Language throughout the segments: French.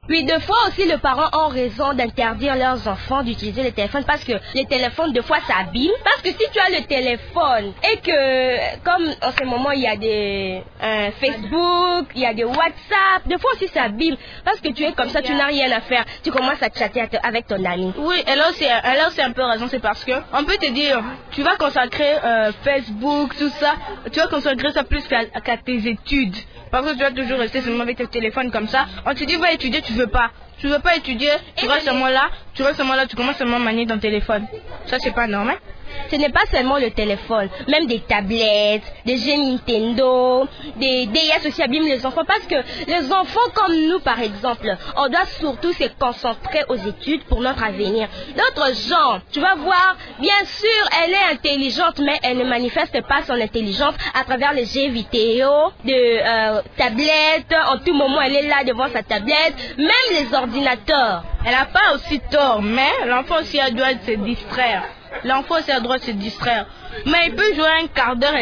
Oui, des fois aussi, les parents ont raison d'interdire leurs enfants d'utiliser le téléphone parce que les téléphones, des fois, ça abîme. Parce que si tu as le téléphone et que, comme en ce moment, il y a des Facebook, il y a des WhatsApp, des fois aussi, ça abîme. Parce que tu es comme ça, tu n'as rien à faire. Tu commences à chatter avec ton ami. Oui, elle a aussi un peu raison, c'est parce que on peut te dire, tu vas consacrer Facebook, tout ça, tu vas consacrer ça plus qu'à tes études. Parce que tu vas toujours rester seulement avec tes téléphones comme ça. On te dit, va étudier, tu veux pas. Tu veux pas étudier, tu restes seulement là, tu commences seulement à manier ton téléphone. Ça, c'est pas normal. Ce n'est pas seulement le téléphone, même des tablettes, des jeux Nintendo, des DS aussi abîment les enfants parce que les enfants comme nous par exemple, on doit surtout se concentrer aux études pour notre avenir. D'autres gens, tu vas voir, bien sûr elle est intelligente mais elle ne manifeste pas son intelligence à travers les jeux vidéo, de tablettes, en tout moment elle est là devant sa tablette, même les ordinateurs. Elle n'a pas aussi tort, mais l'enfant aussi a droit de se distraire. L'enfant aussi a le droit de se distraire. Mais il peut jouer un quart d'heure,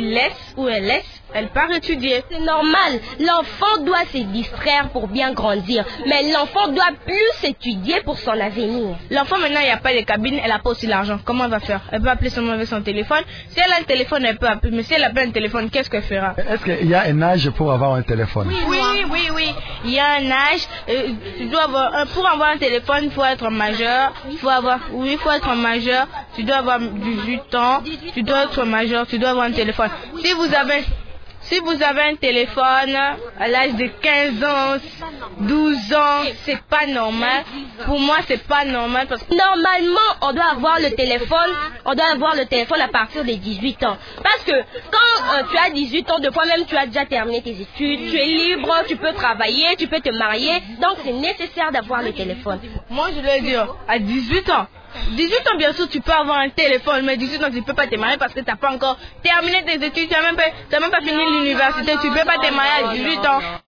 elle part étudier. C'est normal. L'enfant doit se distraire pour bien grandir. Mais l'enfant doit plus étudier pour son avenir. L'enfant maintenant, il n'y a pas de cabine, elle n'a pas aussi l'argent. Comment elle va faire? Elle peut appeler seulement avec son téléphone. Si elle a un téléphone, elle peut appeler. Mais si elle n'a pas un téléphone, qu'est-ce qu'elle fera? Est-ce qu'il y a un âge pour avoir un téléphone? Oui. Il y a un âge. Pour avoir un téléphone, il faut être majeur. Il faut être majeur. Tu dois avoir 18 ans. Tu dois être majeur. Tu dois avoir un téléphone. Si vous avez un téléphone à l'âge de 15 ans, 12 ans, c'est pas normal. Pour moi, c'est pas normal parce que normalement, on doit avoir le téléphone à partir de 18 ans. Parce que quand tu as 18 ans, de fois même tu as déjà terminé tes études, tu es libre, tu peux travailler, tu peux te marier. Donc c'est nécessaire d'avoir le téléphone. Moi, je dois dire, à 18 ans, bien sûr, tu peux avoir un téléphone, mais 18 ans, tu ne peux pas te marier parce que tu n'as pas encore terminé tes études, tu n'as même pas fini l'université, tu ne peux pas te marier à 18 ans.